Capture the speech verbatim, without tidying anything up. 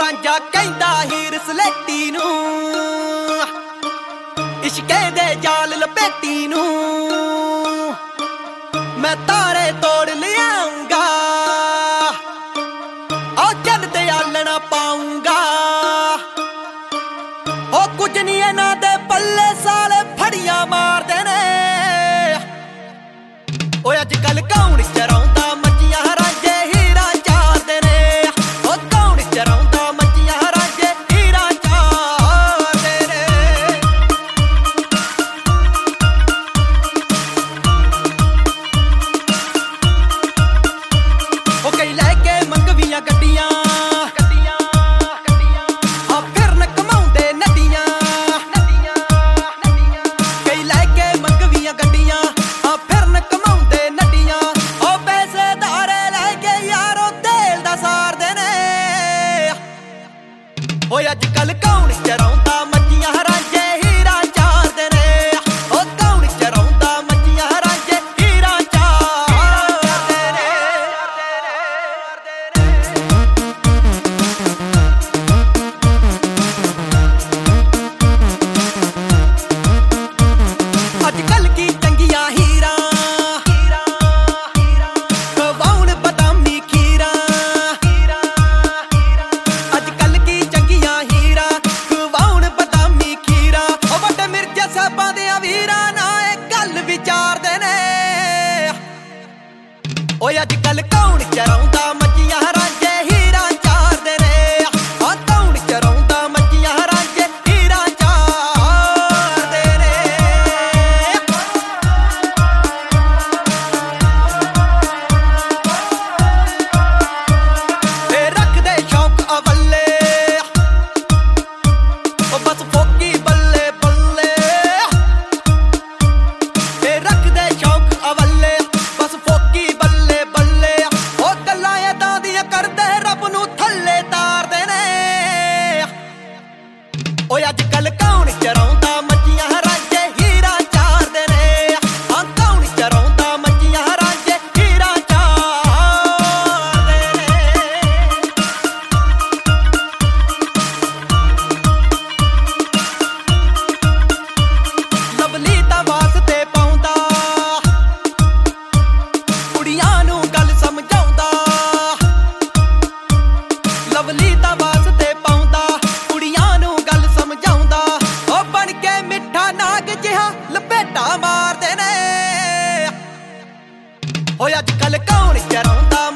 ਰਾਂਝਾ ਕਹਿੰਦਾ ਹੀਰ ਸਲੇਟੀ ਨੂੰ, ਇਸ਼ਕੇ ਦੇ ਜਾਲ ਲਪੇਟੀ ਨੂੰ ਮੈਂ ਤਾਰੇ ਤੋੜ ਲਿਆਉਂਗਾ, ਉਹ ਚੰਨ ਤੇ ਆਲਣਾ ਪਾਉਂਗਾ। ਉਹ ਕੁਝ ਨਹੀਂ ਇਹਨਾਂ ਦੇ ਪੱਲੇ ਸਾਲੇ ਫੜੀਆਂ ਮਾਰਦੇ ਨੇ। ਓਏ ਅੱਜ ਕੱਲ ਕੌਣ ਚਰਾਉਂਦਾ ਮੱਝੀਆਂ ਰਾਂਝੇ ਹੀਰਾਂ ਚਾਰਦੇ ਨੇ। ਉਹ ਕੌਣ ਚਰਾਉਂਦਾ ਮੱਝੀਆਂ ਰਾਂਝੇ ਹੀਰਾਂ ਚਾਰਦੇ ਨੇ। ਉਹ ਕਈ ਲੈ ਕੇ ਮੰਗਵੀਆਂ ਗੱਡੀਆਂ, ਓਏ ਅੱਜ ਕੱਲ ਕੌਣ ਚਰਾਉਂਦਾ ਮੱਝੀਆਂ ਰਾਂਝੇ ਹੀਰਾਂ ਚਾਰਦੇ ਨੇ। ਉਹ ਕੌਣ ਚਰਾਉਂਦਾ ਮੱਝੀਆਂ ਰਾਂਝੇ ਹੀਰਾਂ ਚਾਰਦੇ ਨੇ। ਅੱਜ ਕੱਲ ਕੀ ਚੰਗੀਆਂ ਹੀਰਾਂ ਖਵਾਉਣ ਬਦਾਮੀ ਖੀਰਾਂ। ਅੱਜ ਕੱਲ ਕੀ ਸਾਬਾਂ ਦਿਆਂ ਵੀਰਾਂ ਨਾਲ ਇਹ ਗੱਲ ਵਿਚਾਰਦੇ ਨੇ। ਓਏ ਅੱਜ ਕੱਲ ਕੌਣ ਚਰਾਉਂਦਾ ਮੱਝੀਆਂ ਰਾਂਝੇ ਹੀਰਾਂ ਚਾਰਦੇ ਨੇ। ਆ ਕੌਣ ਚਰਾਉਂਦਾ ਮੱਝੀਆਂ ਰਾਂਝੇ ਹੀਰਾਂ ਚਾਰਦੇ ਨੇ। ਤੇ ਰੱਖਦੇ ਸ਼ੌਕ ਅਵੱਲੇ ਉਹ ਬਸ ਫੋਕੀ ਬੱਲੇ ਓਏ ਅੱਜ ਕੱਲ ਕੌਣ ਚਰਾਉਂਦਾ ਮੱਝੀਆਂ ਰਾਂਝੇ ਹੀਰਾਂ ਚਾਰਦੇ ਨੇ। ਹਾਂ ਕੌਣ ਚਰਾਉਂਦਾ ਮੱਝੀਆਂ ਰਾਂਝੇ ਹੀਰਾਂ ਚਾਰਦੇ ਨੇ। ਲਵਲੀ ਤਾਂ ਵਾਸਤੇ ਪਾਉਂਦਾ ਕੁੜੀਆਂ ਨੂੰ ਗੱਲ ਸਮਝਾਉਂਦਾ। ਲਵਲੀ ਤਾਂ ਵਾਸਤੇ ਪਾਉਂਦਾ ਕੁੜੀਆਂ ਨੂੰ ਗੱਲ ਸਮਝਾਉਂਦਾ। ਉਹ ਬਣ ਕੇ ਮਿੱਠਾ ਨਾਗ ਜਿਹਾ ਲਪੇਟਾ ਮਾਰਦੇ ਨੇ। ਓਏ ਅੱਜ ਕੱਲ ਕੌਣ ਚਰਾਉਂਦਾ